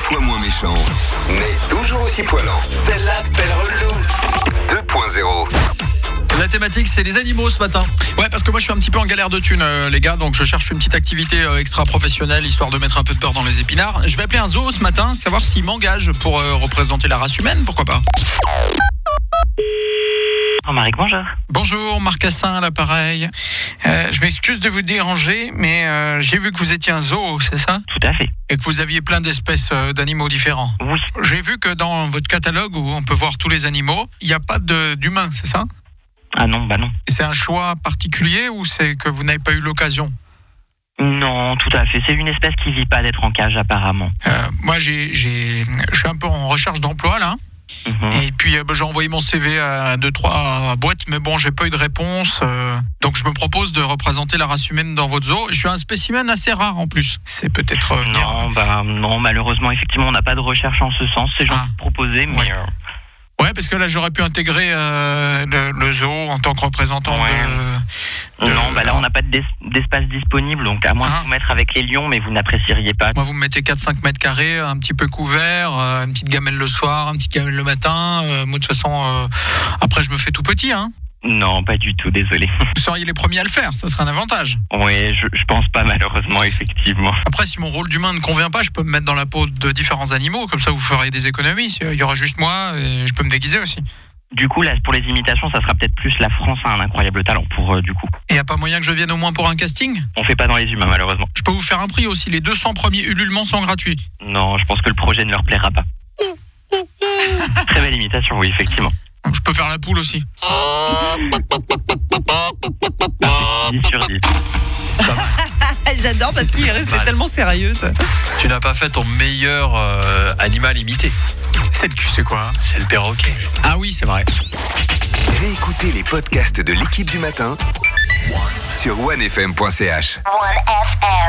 fois moins méchant, mais toujours aussi poilant. Celle-là, belle relou. 2.0. La thématique, c'est les animaux ce matin. Ouais, parce que moi je suis un petit peu en galère de thunes, les gars, donc je cherche une petite activité extra-professionnelle, histoire de mettre un peu de beurre dans les épinards. Je vais appeler un zoo ce matin, savoir s'il m'engage pour représenter la race humaine, pourquoi pas. Marc, bonjour. Bonjour, Marc Cassin à l'appareil. Je m'excuse de vous déranger, mais j'ai vu que vous étiez un zoo, c'est ça ? Tout à fait. Et que vous aviez plein d'espèces d'animaux différents. Oui. J'ai vu que dans votre catalogue, où on peut voir tous les animaux, il n'y a pas d'humains, c'est ça ? Ah non, bah non. C'est un choix particulier ou c'est que vous n'avez pas eu l'occasion ? Non, tout à fait. C'est une espèce qui vit pas d'être en cage apparemment. Moi, je suis un peu en recherche d'emploi là. Et puis j'ai envoyé mon CV à 2-3 boîtes, mais bon, j'ai pas eu de réponse. Donc je me propose de représenter la race humaine dans votre zoo. Je suis un spécimen assez rare en plus. C'est peut-être Non, malheureusement, effectivement, on n'a pas de recherche en ce sens. C'est gentil de proposer, mais... Ouais. Ouais, parce que là, j'aurais pu intégrer le zoo en tant que représentant de... Non, là, on n'a pas d'espace disponible, donc à moins de vous mettre avec les lions, mais vous n'apprécieriez pas. Moi, vous me mettez 4-5 mètres carrés, un petit peu couvert, une petite gamelle le soir, une petite gamelle le matin. Moi, de toute façon, après, je me fais tout petit, hein. Non, pas du tout, désolé. Vous seriez les premiers à le faire, ça serait un avantage. Oui, je pense pas, malheureusement, effectivement. Après, si mon rôle d'humain ne convient pas, je peux me mettre dans la peau de différents animaux, comme ça vous ferez des économies. Il y aura juste moi et je peux me déguiser aussi. Du coup, là, pour les imitations, ça sera peut-être plus la France a un incroyable talent pour du coup. Et y a pas moyen que je vienne au moins pour un casting ? On fait pas dans les humains, malheureusement. Je peux vous faire un prix aussi, les 200 premiers ululements sont gratuits. Non, je pense que le projet ne leur plaira pas. Très belle imitation, oui, effectivement. Je peux faire la poule aussi. 10 sur 10. J'adore parce qu'il est resté tellement sérieux. Ça. Tu n'as pas fait ton meilleur animal imité. C'est quoi ? C'est le perroquet. Ah oui, c'est vrai. Réécoutez les podcasts de l'équipe du matin sur onefm.ch.